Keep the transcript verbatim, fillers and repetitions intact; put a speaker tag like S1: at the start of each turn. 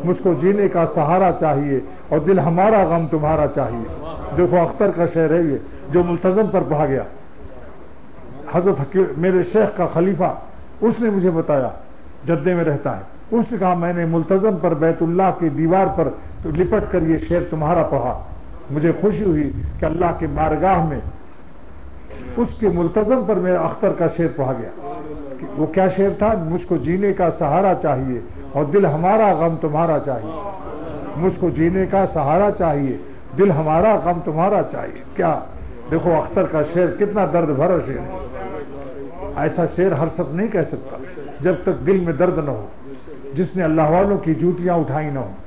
S1: मुझको जीने का सहारा चाहिए और दिल हमारा गम तुम्हारा चाहिए। देखो अख्तर का शेर है ये, जो मुल्तज़म पर पढ़ा गया। हजरत हकीम मेरे शेख का खलीफा, उसने मुझे बताया, जद्दे में रहता है, उसने कहा मैंने मुल्तज़म पर बैतुल्लाह की दीवार पर तो लिपट कर ये शेर तुम्हारा पढ़ा। मुझे खुशी हुई कि अल्लाह के बारगाह में उसके मुल्तज़म पर मेरा अख्तर का शेर पढ़ा गया। वो क्या शेर था? मुझको जीने का सहारा चाहिए और दिल हमारा गम तुम्हारा चाहिए। मुझको जीने का सहारा चाहिए, दिल हमारा गम तुम्हारा चाहिए। क्या देखो अख्तर का शेर कितना दर्द भरा शेर है। ऐसा शेर हर शख्स नहीं कह सकता जब तक दिल में दर्द न हो, जिसने अल्लाह वालों की जूतियां उठाई न हो।